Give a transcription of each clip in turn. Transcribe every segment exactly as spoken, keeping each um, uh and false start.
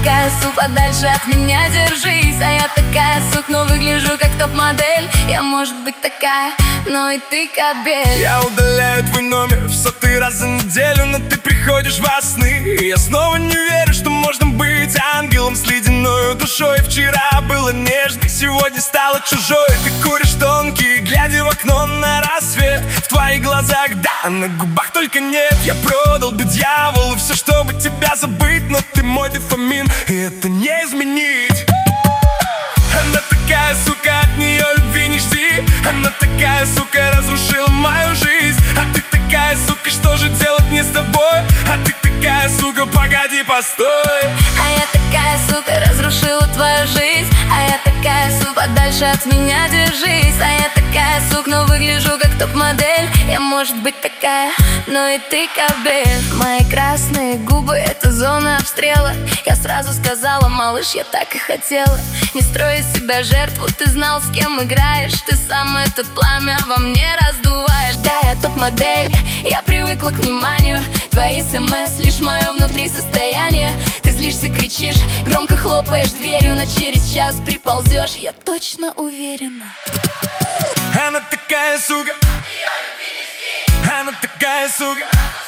такая, сука, подальше от меня держись. А я такая, сука, но выгляжу как топ-модель. Я может быть такая, но и ты кобель. Я удаляю твой номер в сотый раз за неделю, но ты приходишь во сны. И я снова не верю, что можно быть ангелом с ледяной душой. Вчера было нежно, сегодня стало чужой. Ты куришь тонкий, глядя в окно на рассвет. В твоих глазах да, а на губах только нет. Я продал бы дьяволу все, чтобы тебя забыть, но ты мой дофамин, и это не изменить. Она такая, сука, от нее любви не жди. Она такая, сука, разрушила мою жизнь. А ты такая, сука, что же делать мне с тобой? А ты такая, сука, погоди, постой. А я такая, сука, разрушила твою жизнь. А я такая, сука, подальше от меня держись. А я такая, сука, но выгляжу как топ-модель. Я может быть такая, но и ты кобель. Мои красные губы — это зона обстрела. Я сразу сказала, малыш, я так и хотела. Не строй из себя жертву, ты знал, с кем играешь. Ты сам это пламя во мне раздуваешь. Да, я топ-модель, я привыкла к вниманию. Твои смс — лишь мое внутри состояние. Ты злишься, кричишь, громко хлопаешь дверью, но через час приползешь, я точно уверена. Она такая, сука, она такая, сука,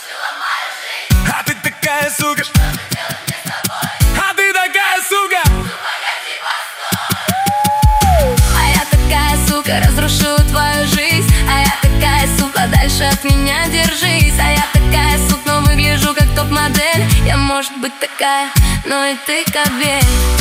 а ты такая, сука, а ты такая, сука. А я такая, сука, разрушила твою жизнь. А я такая, сука, дальше от меня держись. А я такая, сука, но выгляжу как топ-модель. Я может быть такая, но и ты кобель.